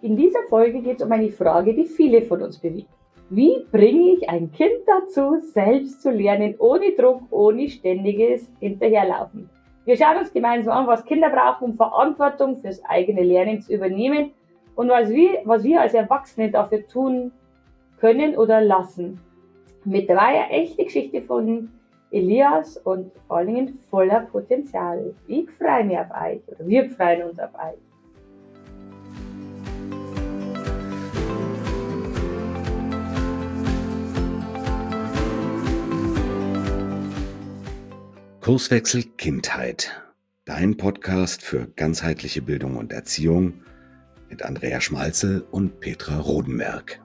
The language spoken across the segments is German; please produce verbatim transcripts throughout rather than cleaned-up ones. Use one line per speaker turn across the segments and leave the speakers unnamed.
In dieser Folge geht es um eine Frage, die viele von uns bewegt. Wie bringe ich ein Kind dazu, selbst zu lernen, ohne Druck, ohne ständiges Hinterherlaufen? Wir schauen uns gemeinsam an, was Kinder brauchen, um Verantwortung fürs eigene Lernen zu übernehmen und was wir, was wir als Erwachsene dafür tun können oder lassen. Mit dabei eine echte Geschichte von Elias und vor allen Dingen voller Potenzial. Ich freue mich auf euch, oder wir freuen uns auf euch.
Kurswechsel Kindheit, dein Podcast für ganzheitliche Bildung und Erziehung mit Andrea Schmalzel und Petra Rodenberg.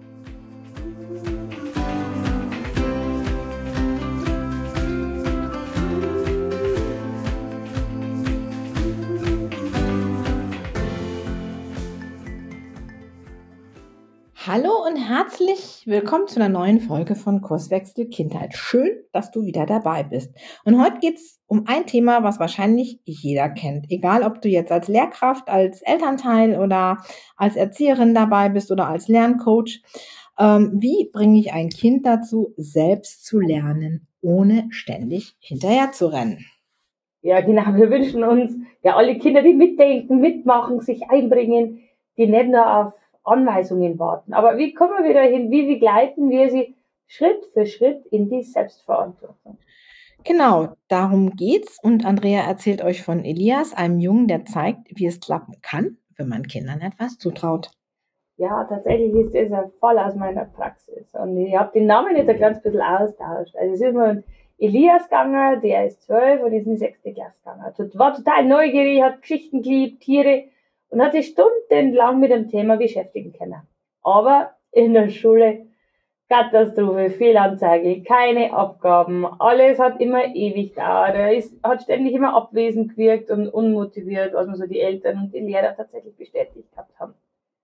Hallo und herzlich willkommen zu einer neuen Folge von Kurswechsel Kindheit. Schön, dass du wieder dabei bist. Und heute geht es um ein Thema, was wahrscheinlich jeder kennt. Egal, ob du jetzt als Lehrkraft, als Elternteil oder als Erzieherin dabei bist oder als Lerncoach. Ähm, wie bringe ich ein Kind dazu, selbst zu lernen, ohne ständig hinterher zu rennen?
Ja, genau. Wir wünschen uns ja alle Kinder, die mitdenken, mitmachen, sich einbringen, die nicht nur auf Anweisungen warten. Aber wie kommen wir dahin? Wie begleiten wir sie Schritt für Schritt in die Selbstverantwortung?
Genau, darum geht's. Und Andrea erzählt euch von Elias, einem Jungen, der zeigt, wie es klappen kann, wenn man Kindern etwas zutraut.
Ja, tatsächlich ist das ein Fall aus meiner Praxis. Und ich habe den Namen jetzt ein ganz bisschen austauscht. Also es ist mal Elias gegangen, der ist zwölf und ist in die sechste Klasse gegangen. War total neugierig, hat Geschichten geliebt, Tiere und hat sich stundenlang mit dem Thema beschäftigen können. Aber in der Schule Katastrophe, Fehlanzeige, keine Abgaben, alles hat immer ewig gedauert. Er ist, hat ständig immer abwesend gewirkt und unmotiviert, was mir so die Eltern und die Lehrer tatsächlich bestätigt gehabt haben.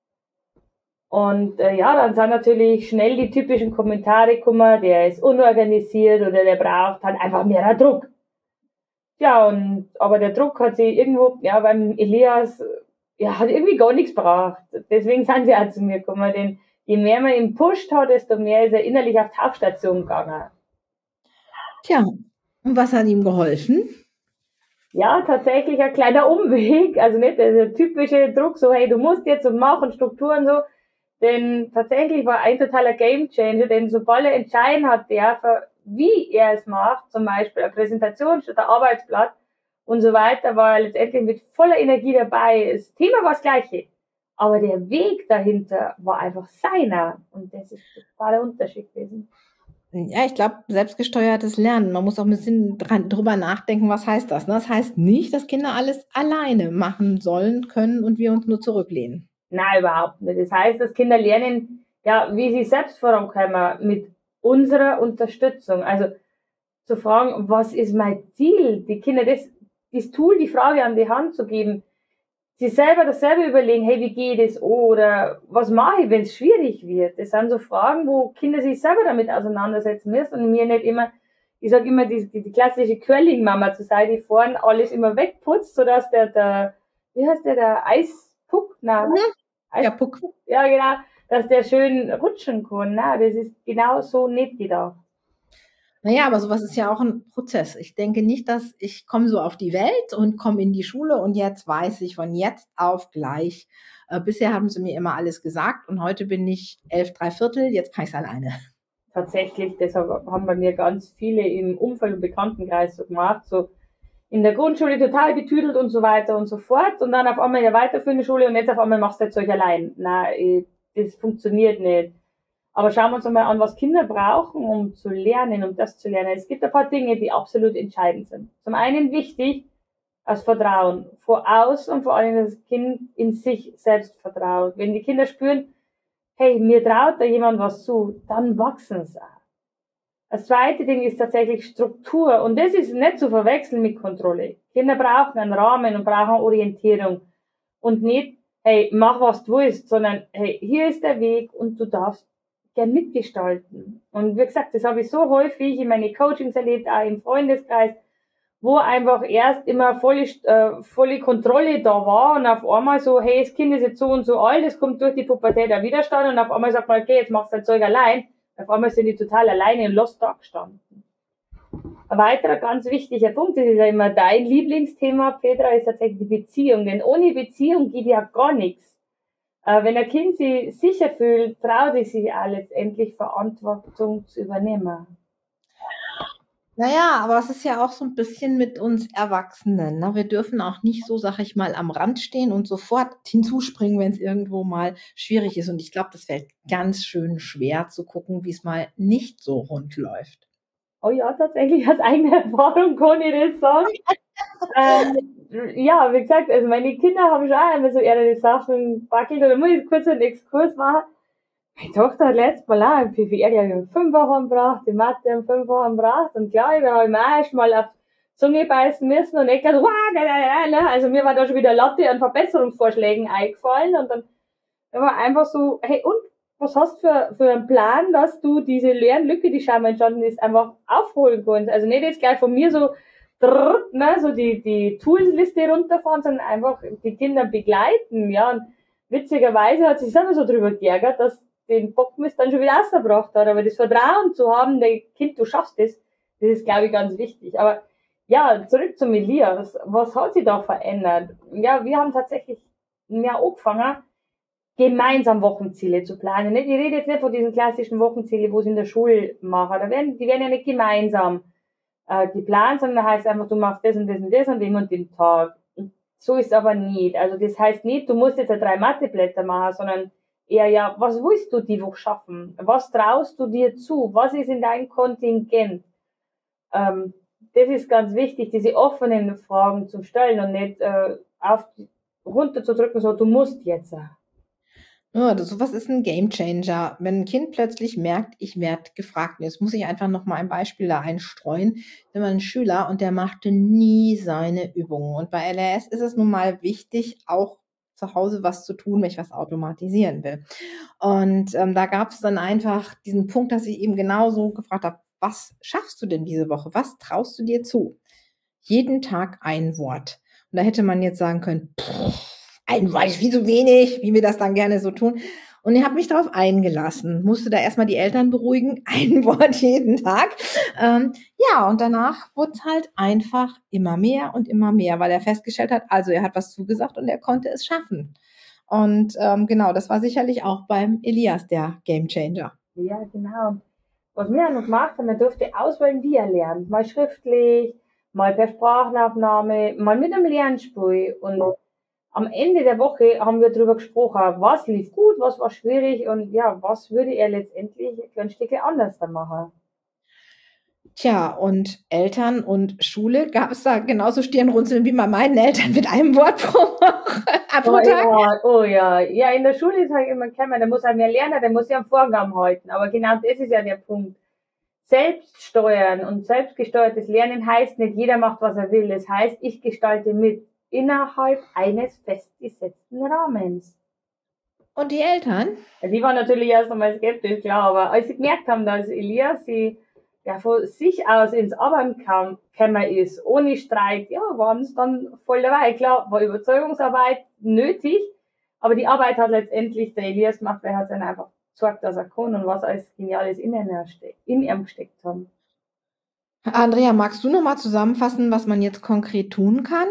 Und äh, ja, dann sind natürlich schnell die typischen Kommentare gekommen, der ist unorganisiert oder der braucht halt einfach mehr Druck. Ja, und aber der Druck hat sie irgendwo, ja, beim Elias, ja, hat irgendwie gar nichts gebracht. Deswegen sind sie auch zu mir gekommen, denn je mehr man ihn pusht hat, desto mehr ist er innerlich auf Tauchstation gegangen.
Tja, und was hat ihm geholfen?
Ja, tatsächlich ein kleiner Umweg, also nicht der typische Druck, so hey, du musst jetzt und mach und Strukturen so, denn tatsächlich war ein totaler Gamechanger, denn sobald er entscheiden hat, der, wie er es macht, zum Beispiel eine Präsentation statt ein Arbeitsblatt und so weiter, war er letztendlich mit voller Energie dabei. Das Thema war das gleiche, aber der Weg dahinter war einfach seiner und das ist ein totaler Unterschied gewesen.
Ja, ich glaube, selbstgesteuertes Lernen. Man muss auch ein bisschen dran, drüber nachdenken, was heißt das? Ne? Das heißt nicht, dass Kinder alles alleine machen sollen, können und wir uns nur zurücklehnen.
Nein, überhaupt nicht. Das heißt, dass Kinder lernen, ja, wie sie selbst vorankommen mit unserer Unterstützung. Also zu fragen, was ist mein Ziel? Die Kinder das, das Tool, die Frage an die Hand zu geben, sie selber dasselbe überlegen, hey, wie geht es? Oder was mache ich, wenn es schwierig wird? Das sind so Fragen, wo Kinder sich selber damit auseinandersetzen müssen und mir nicht immer, ich sage immer, die, die, die klassische Curling-Mama zu sein, die vorne alles immer wegputzt, sodass der, der wie heißt der, der Eispuck? Nein,
Mhm.
Eis,
Ja, Puck.
Ja, genau, dass der schön rutschen kann. Nein, das ist genau so nicht gedacht.
Naja, aber sowas ist ja auch ein Prozess. Ich denke nicht, dass ich komme so auf die Welt und komme in die Schule und jetzt weiß ich von jetzt auf gleich. Äh, bisher haben sie mir immer alles gesagt und heute bin ich elf, drei Viertel, jetzt kann ich es alleine.
Tatsächlich, deshalb haben bei mir ganz viele im Umfeld- und Bekanntenkreis so gemacht, so in der Grundschule total betüdelt und so weiter und so fort und dann auf einmal in der weiterführenden Schule und jetzt auf einmal machst du das Zeug allein. Nein, das funktioniert nicht. Aber schauen wir uns einmal an, was Kinder brauchen, um zu lernen, um das zu lernen. Es gibt ein paar Dinge, die absolut entscheidend sind. Zum einen wichtig, das Vertrauen. Vor außen und vor allem das Kind in sich selbst vertraut. Wenn die Kinder spüren, hey, mir traut da jemand was zu, dann wachsen sie auch. Das zweite Ding ist tatsächlich Struktur. Und das ist nicht zu verwechseln mit Kontrolle. Kinder brauchen einen Rahmen und brauchen Orientierung. Und nicht, hey, mach was du willst, sondern, hey, hier ist der Weg und du darfst gern mitgestalten. Und wie gesagt, das habe ich so häufig in meine Coachings erlebt, auch im Freundeskreis, wo einfach erst immer volle, äh, volle Kontrolle da war und auf einmal so, hey, das Kind ist jetzt so und so alt, es kommt durch die Pubertät der Widerstand und auf einmal sagt man, okay, jetzt machst du dein Zeug allein. Auf einmal sind die total alleine und lost da gestanden. Ein weiterer ganz wichtiger Punkt, das ist ja immer dein Lieblingsthema, Petra, ist tatsächlich die Beziehung. Denn ohne Beziehung geht ja gar nichts. Äh, wenn ein Kind sich sicher fühlt, traut es sich auch letztendlich Verantwortung zu übernehmen.
Naja, aber es ist ja auch so ein bisschen mit uns Erwachsenen. Ne? Wir dürfen auch nicht so, sag ich mal, am Rand stehen und sofort hinzuspringen, wenn es irgendwo mal schwierig ist. Und ich glaube, das fällt ganz schön schwer zu gucken, wie es mal nicht so rund läuft.
Oh ja, tatsächlich aus eigener Erfahrung kann ich das sagen. ähm, ja, wie gesagt, also meine Kinder haben schon auch immer so ihre Sachen backelt. Da muss ich kurz einen Exkurs machen. Meine Tochter hat letztes Mal auch im P V R ja fünf Wochen gebraucht, die Mathe haben fünf Wochen gebraucht. Und klar, wir haben auch erst mal auf die Zunge beißen müssen und ich gesagt, wow, also mir war da schon wieder Latte an Verbesserungsvorschlägen eingefallen. Und dann war einfach so, hey, und was hast du für, für einen Plan, dass du diese Lernlücke, die scheinbar entstanden ist, einfach aufholen kannst? Also nicht jetzt gleich von mir so, drrr, ne, so die, die Toolsliste runterfahren, sondern einfach die Kinder begleiten, ja. Und witzigerweise hat sich selber so drüber geärgert, dass den Bockmist dann schon wieder rausgebracht hat. Aber das Vertrauen zu haben, der Kind, du schaffst das, das ist, glaube ich, ganz wichtig. Aber ja, zurück zum Elias. Was hat sich da verändert? Ja, wir haben tatsächlich ja angefangen, gemeinsam Wochenziele zu planen. Ich rede jetzt nicht von diesen klassischen Wochenzielen, wo sie in der Schule machen. Da werden, die werden ja nicht gemeinsam äh, geplant, sondern da heißt einfach, du machst das und das und das an dem und dem Tag. Und so ist aber nicht. Also das heißt nicht, du musst jetzt drei Matheblätter machen, sondern eher ja, was willst du die Woche schaffen? Was traust du dir zu? Was ist in deinem Kontingent? Ähm, das ist ganz wichtig, diese offenen Fragen zu stellen und nicht äh, auf runterzudrücken, so, du musst jetzt.
Ja, das, sowas ist ein Gamechanger. Wenn ein Kind plötzlich merkt, ich werde gefragt. Und jetzt muss ich einfach noch mal ein Beispiel da einstreuen. Wenn man einen Schüler und der machte nie seine Übungen. Und bei L R S ist es nun mal wichtig, auch zu Hause was zu tun, wenn ich was automatisieren will. Und ähm, da gab es dann einfach diesen Punkt, dass ich eben genauso gefragt habe, was schaffst du denn diese Woche? Was traust du dir zu? Jeden Tag ein Wort. Und da hätte man jetzt sagen können, pff, ein Wort ist viel zu wenig, wie wir das dann gerne so tun. Und ich habe mich darauf eingelassen, musste da erstmal die Eltern beruhigen, ein Wort jeden Tag. Ähm, ja, und danach wurde es halt einfach immer mehr und immer mehr, weil er festgestellt hat, also er hat was zugesagt und er konnte es schaffen. Und ähm, genau, das war sicherlich auch beim Elias der Gamechanger.
Ja, genau. Was wir auch noch gemacht haben, man durfte auswählen, wie er lernt. Mal schriftlich, mal per Sprachaufnahme, mal mit einem Lernspiel. Und am Ende der Woche haben wir darüber gesprochen, was lief gut, was war schwierig und ja, was würde er letztendlich ein Stück anders dann machen.
Tja, und Eltern und Schule, gab es da genauso Stirnrunzeln wie bei meinen Eltern mit einem Wort pro Woche, pro
Oh
Tag?
ja, oh ja. Ja, in der Schule ist halt immer, kann man, der muss halt mehr lernen, der muss ja einen Vorgaben halten. Aber genau das ist ja der Punkt. Selbststeuern und selbstgesteuertes Lernen heißt nicht, jeder macht, was er will. Es heißt, ich gestalte mit innerhalb eines festgesetzten Rahmens.
Und die Eltern?
Ja, die waren natürlich erst einmal skeptisch, klar, aber als sie gemerkt haben, dass Elias sie ja von sich aus ins Arbeiten gekommen ist, ohne Streit, ja, waren es dann voll dabei. Klar, war Überzeugungsarbeit nötig, aber die Arbeit hat letztendlich der Elias gemacht, weil er hat dann einfach gesagt, dass er kann und was als Geniales in ihm gesteckt haben.
Andrea, magst du noch mal zusammenfassen, was man jetzt konkret tun kann?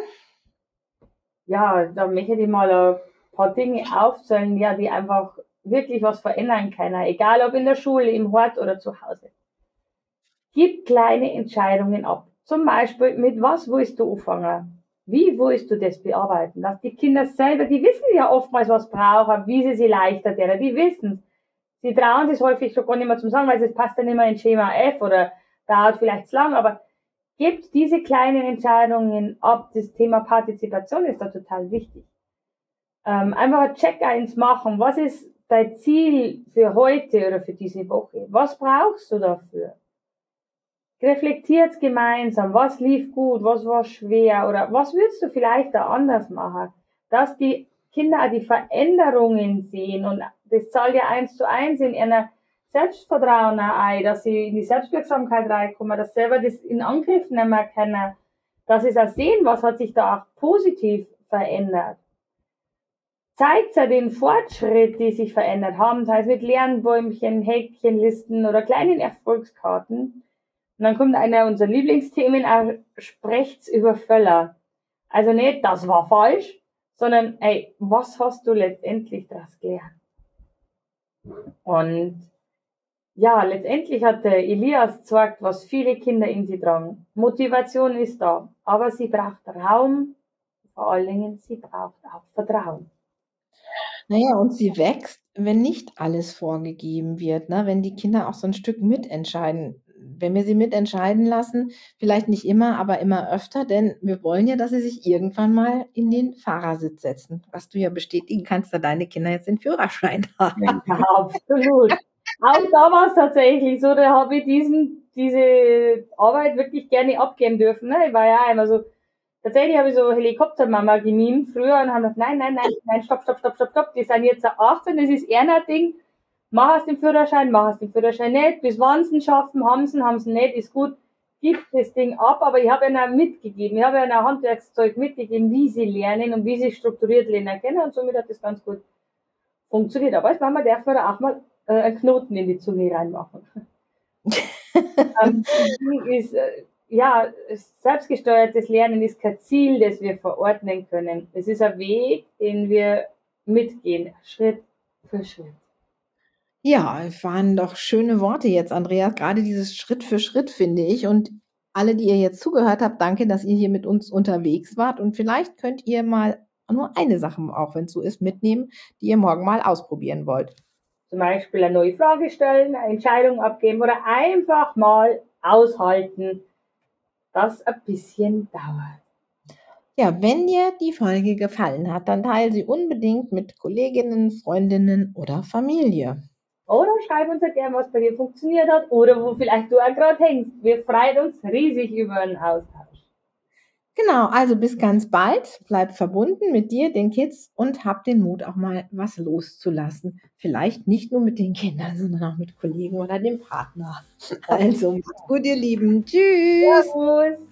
Ja, da möchte ich mal ein paar Dinge aufzählen, ja, die einfach wirklich was verändern können, egal ob in der Schule, im Hort oder zu Hause. Gib kleine Entscheidungen ab. Zum Beispiel, mit was willst du anfangen? Wie willst du das bearbeiten? Dass die Kinder selber, die wissen ja oftmals, was brauchen, wie sie sie leichter deren, die wissen. Sie trauen sich häufig schon gar nicht mehr zum Sagen, weil es passt ja nicht mehr in Schema F oder dauert vielleicht zu lang, aber gebt diese kleinen Entscheidungen ab. Das Thema Partizipation ist da total wichtig. Ähm, einfach ein Check-eins machen. Was ist dein Ziel für heute oder für diese Woche? Was brauchst du dafür? Reflektiert gemeinsam, was lief gut, was war schwer oder was würdest du vielleicht da anders machen, dass die Kinder auch die Veränderungen sehen und das zahlt ja eins zu eins in einer Selbstvertrauen ein, dass sie in die Selbstwirksamkeit reinkommen, dass sie selber das in Angriff nehmen können, dass sie auch sehen, was hat sich da auch positiv verändert. Zeigt ja den Fortschritt, die sich verändert haben, sei es mit Lernbäumchen, Häkchenlisten oder kleinen Erfolgskarten. Und dann kommt einer unserer Lieblingsthemen, auch sprecht's über Völler. Also nicht, das war falsch, sondern, ey, was hast du letztendlich daraus gelernt? Und ja, letztendlich hat der Elias gezeigt, was viele Kinder in sie tragen. Motivation ist da, aber sie braucht Raum, vor allen Dingen, sie braucht auch Vertrauen.
Naja, und sie wächst, wenn nicht alles vorgegeben wird, ne? Wenn die Kinder auch so ein Stück mitentscheiden. Wenn wir sie mitentscheiden lassen, vielleicht nicht immer, aber immer öfter, denn wir wollen ja, dass sie sich irgendwann mal in den Fahrersitz setzen, was du ja bestätigen kannst, da deine Kinder jetzt den Führerschein haben.
Ja, absolut. Auch da war es tatsächlich so, da habe ich diesen, diese Arbeit wirklich gerne abgeben dürfen. Ne? Ich war ja immer so, tatsächlich habe ich so Helikoptermama gemimt früher und haben gesagt, nein, nein, nein, nein, stopp, stopp, stopp, stopp, stopp, die sind jetzt achtzehn, das ist eher ein Ding. Mach es den Führerschein, mach es den Führerschein nicht, bis wann sie ihn schaffen, haben sie ihn, haben sie ihn nicht, ist gut, gib das Ding ab, aber ich habe ihnen auch mitgegeben, ich habe ihnen auch Handwerkszeug mitgegeben, wie sie lernen und wie sie strukturiert lernen können und somit hat das ganz gut funktioniert. Aber als Mama darf man da auch mal äh, einen Knoten in die Zunge reinmachen. ähm, ist, äh, ja, selbstgesteuertes Lernen ist kein Ziel, das wir verordnen können. Es ist ein Weg, den wir mitgehen, Schritt für Schritt.
Ja, es waren doch schöne Worte jetzt, Andreas. Gerade dieses Schritt für Schritt, finde ich. Und alle, die ihr jetzt zugehört habt, danke, dass ihr hier mit uns unterwegs wart. Und vielleicht könnt ihr mal nur eine Sache, auch wenn es so ist, mitnehmen, die ihr morgen mal ausprobieren wollt.
Zum Beispiel eine neue Frage stellen, eine Entscheidung abgeben oder einfach mal aushalten, dass ein bisschen dauert.
Ja, wenn dir die Folge gefallen hat, dann teile sie unbedingt mit Kolleginnen, Freundinnen oder Familie.
Oder schreib uns halt gerne, was bei dir funktioniert hat oder wo vielleicht du auch gerade hängst. Wir freuen uns riesig über einen Austausch.
Genau, also bis ganz bald. Bleib verbunden mit dir, den Kids und hab den Mut, auch mal was loszulassen. Vielleicht nicht nur mit den Kindern, sondern auch mit Kollegen oder dem Partner. Also, macht's gut, ihr Lieben. Tschüss.
Servus.